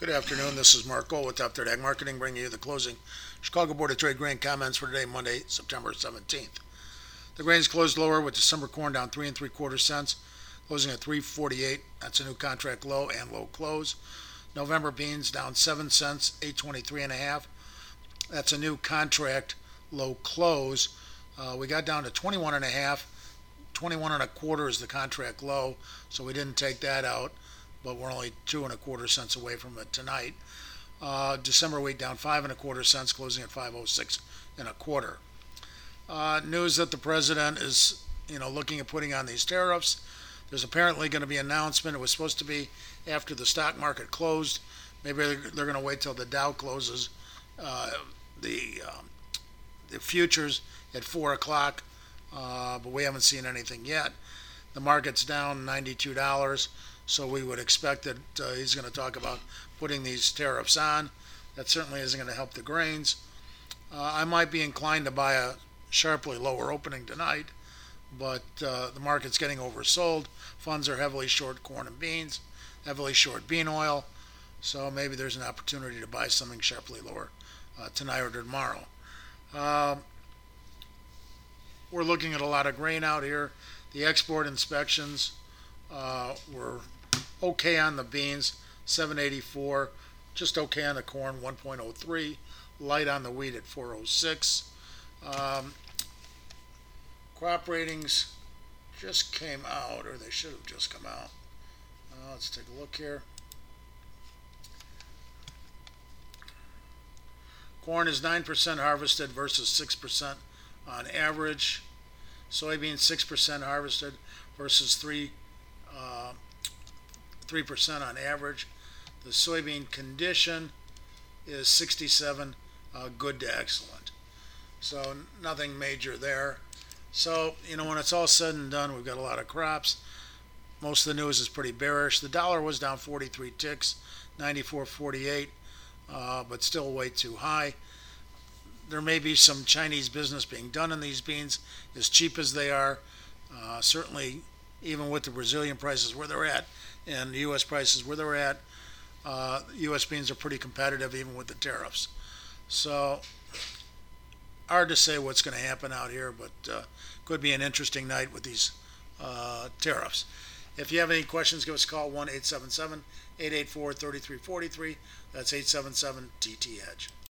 Good afternoon. This is Mark Gold with Top Third Ag Marketing, bringing you the closing Chicago Board of Trade grain comments for today, Monday, September 17th. The grains closed lower with December corn down 3 3/4 cents, closing at 3.48. That's a new contract low and low close. November beans down 7 cents, 8.23 and a half. That's a new contract low close. We got down to 21 and a half. 21 and a quarter is the contract low, so we didn't take that out, but we're only 2 1/4 cents away from it tonight. December wheat down 5 1/4 cents, closing at 5.06 and a quarter. News that the president is, looking at putting on these tariffs. There's apparently going to be an announcement. It was supposed to be after the stock market closed. Maybe they're going to wait till the Dow closes, the futures at 4 o'clock, but we haven't seen anything yet. The market's down $92. So we would expect that he's going to talk about putting these tariffs on. That certainly isn't going to help the grains. I might be inclined to buy a sharply lower opening tonight, but the market's getting oversold. Funds are heavily short corn and beans, heavily short bean oil. So maybe there's an opportunity to buy something sharply lower tonight or tomorrow. We're looking at a lot of grain out here. The export inspections were okay on the beans, 784, just okay on the corn, 1.03, light on the wheat at 406. Crop ratings just came out, or they should have just come out. Let's take a look here. Corn is 9% harvested versus 6% on average. Soybeans 6% harvested versus 3% on average. The soybean condition is 67, good to excellent. So nothing major there. So, when it's all said and done, we've got a lot of crops. Most of the news is pretty bearish. The dollar was down 43 ticks, 94.48, but still way too high. There may be some Chinese business being done in these beans, as cheap as they are. Certainly, even with the Brazilian prices where they're at and the U.S. prices where they're at, U.S. beans are pretty competitive even with the tariffs. So, hard to say what's going to happen out here, but could be an interesting night with these tariffs. If you have any questions, give us a call, 1-877-884-3343. That's 877-TT-EDGE.